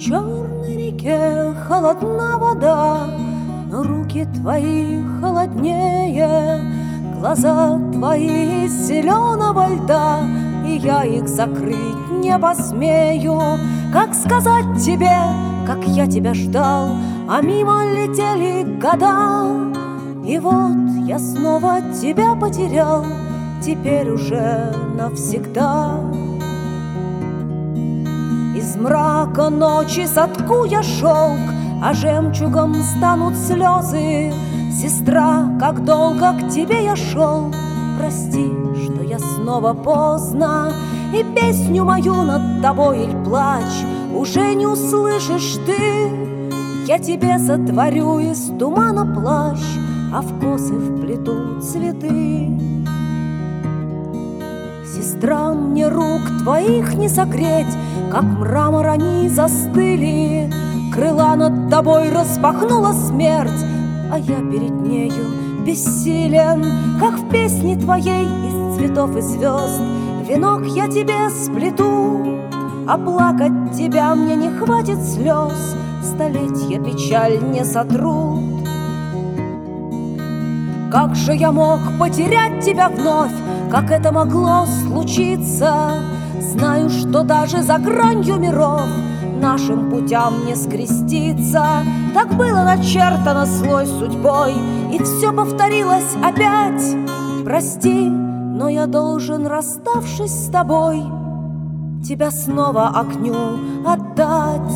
черной реке холодна вода, но руки твои холоднее, глаза твои из зеленого льда, и я их закрыть не посмею. Как сказать тебе, как я тебя ждал, а мимо летели года, и вот я снова тебя потерял, теперь уже навсегда. Из мрака ночи сотку я шелк, а жемчугом станут слезы. Сестра, как долго к тебе я шел, прости, что я снова поздно, и песню мою над тобой иль плач уже не услышишь ты. Я тебе сотворю из тумана плащ, а в косы вплету цветы. Сестра, мне рук твоих не согреть, как мрамор они застыли. Крыла над тобой распахнула смерть, а я перед нею бессилен. Как в песне твоей из цветов и звезд венок я тебе сплету, а плакать тебя мне не хватит слез, столетия печаль не сотрут. Как же я мог потерять тебя вновь, как это могло случиться? Знаю, что даже за гранью миров нашим путям не скреститься. Так было начертано злой судьбой, и все повторилось опять. Прости, но я должен, расставшись с тобой, тебя снова огню отдать.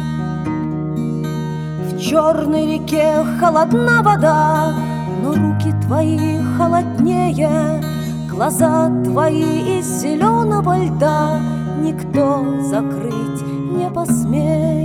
В черной реке холодна вода, но руки твои холоднее, глаза твои из зеленого льда никто закрыть не посмеет.